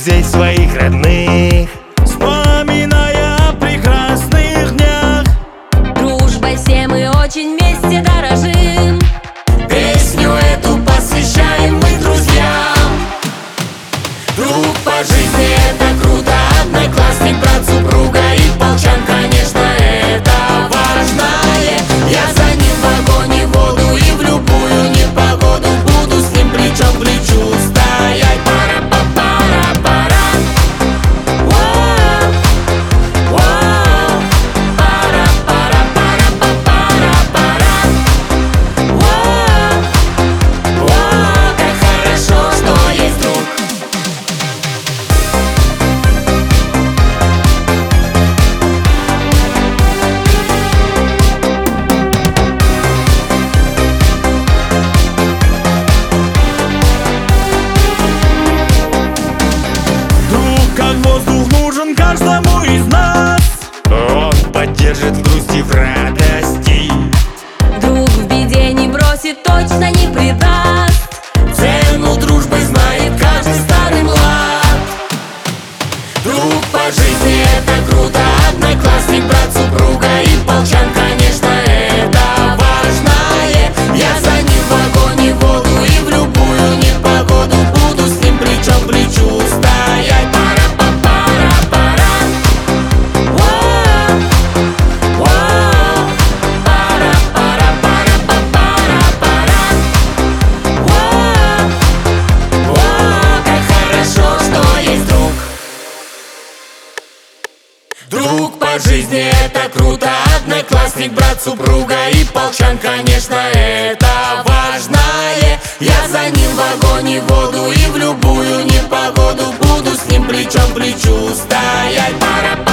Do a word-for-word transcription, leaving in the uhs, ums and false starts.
друзей своих родных, вспоминая о прекрасных днях. Дружбой все мы очень вместе дорожим. Песню эту посвящаем мы друзьям. Друг по жизни — это круто, одноклассник, брат, супруга и полчан, конечно, это важное. Я за ним в огонь и в воду, и в любую непогоду буду с ним плечом к плечу стоять. Пара-па-пара-пара. Воу, воу. Пара-пара-пара-па-пара-пара. Воу, воу. Как хорошо, что есть друг. Друг как воздух нужен каждому из нас. Он поддержит в грусти, в радости. Друг в беде не бросит, точно не предаст. Цену дружбы знает каждый старый млад. Друг по жизни — это круто, одноклассник, брат, супруга и полчан, конечно, это важное. Я за ним в огонь и в воду, и в любую непогоду буду с ним плечом к плечу стоять. Пара-па-пара-пара. Воу, воу. Пара-пара-пара-па-пара-пара. Воу, воу. Как хорошо, что есть друг. Друг по жизни — это круто, одноклассник, брат, супруга и полчан, конечно, это важное. Я за ним в огонь и в воду, и в любую непогоду буду с ним плечом к плечу стоять. Пара